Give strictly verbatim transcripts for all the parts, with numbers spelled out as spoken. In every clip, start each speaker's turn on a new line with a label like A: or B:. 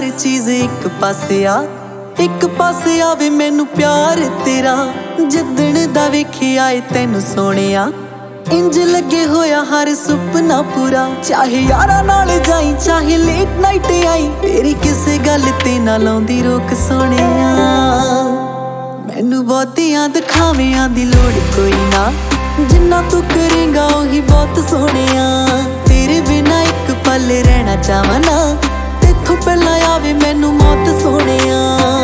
A: हर चीज एक पासे आ, एक पासे आवे मैनू प्यार तेरा। जिदण दा वेखिया ए तैनू सोहणिया, इंज लगे होया हर सुपना पूरा। चाहे यारा नाल जाई चाहे लेट नाइट आई, तेरी किसे गल ते ना लाउंदी रोक सोहणिया। मैनू बहुतियां दिखावियां दी लोड़ कोई ना, जिन्ना तू करेगा ओही बहुत सोहणिया। तेरे बिना एक पल रहना चाहवां ना, तेथों पहला आवे मैनू मौत सोहणिया।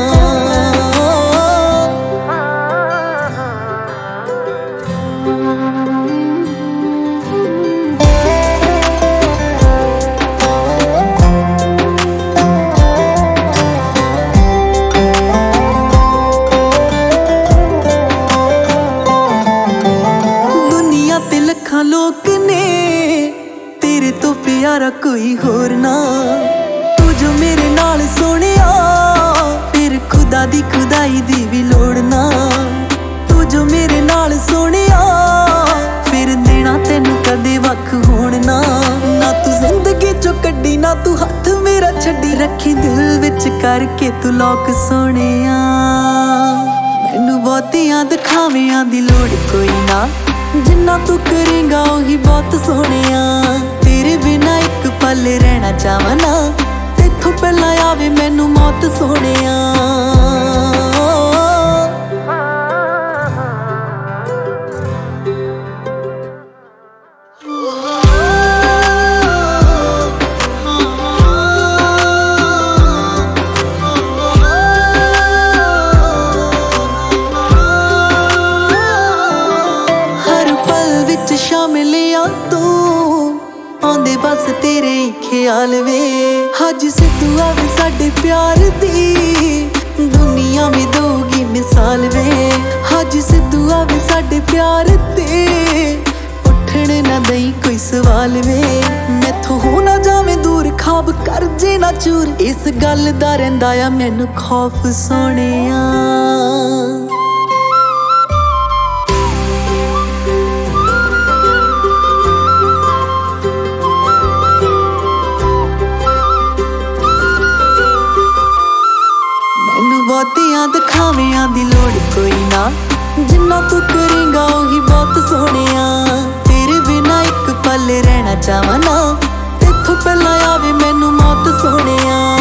A: दुनिया ते लखां लोक ने, तेरे तो प्यारा कोई होर ना। तू जो मेरे नाल सोहणिया, फिर खुदा दी खुदाई दी भी लोड़ ना। तू जो मेरे नाल सोहणिया, फिर देना तैनू कदे वख होण ना। ना तू जिंदगी चो कड्डी ना तू हथ मेरा छड्डी, रखी दिल विच करके तू लॉक सोहणिया। मैनू बहुतियां दिखावियां दी लोड़ कोई ना, जिन्ना तू करेगा ओही बहुत सोहणिया। तेरे बिना एक पल रहना चाहवां ना, तेथों पहला आवे मैनू मौत सोहणिया। शामिल आ तू आंदे बस तेरे ही ख्याल वे। हज सिद्धू आवे साडे प्यार दी, दुनिया में दोगी मिसाल वे। हज सिद्धू आवे साडे प्यार दे, उठण ना दई कोई सवाल वे। मैथों हो ना जावे दूर, खाब कर जे ना चूर, इस गल दा रहिंदा आ मैनू खौफ सोहणिया। बहुतियां दिखावियां दी लोड़ कोई ना, जिन्ना तू करेगा ओही बहुत सोहणिया। तेरे बिना एक पल रहना चाहवां ना, तेथों पहला आवे मैनू मौत सोहणिया।